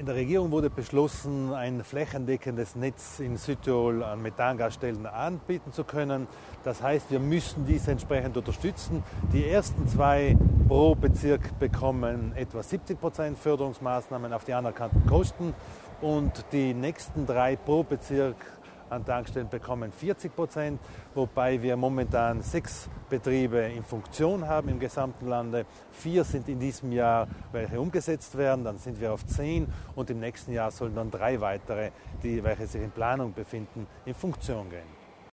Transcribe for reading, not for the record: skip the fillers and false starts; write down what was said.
In der Regierung wurde beschlossen, ein flächendeckendes Netz in Südtirol an Methangasstellen anbieten zu können. Das heißt, wir müssen dies entsprechend unterstützen. Die ersten 2 pro Bezirk bekommen etwa 70% Förderungsmaßnahmen auf die anerkannten Kosten und die nächsten 3 pro Bezirk an Tankstellen bekommen 40%, wobei wir momentan 6 Betriebe in Funktion haben im gesamten Lande. 4 sind in diesem Jahr welche umgesetzt werden, dann sind wir auf 10 und im nächsten Jahr sollen dann 3 weitere, welche sich in Planung befinden, in Funktion gehen.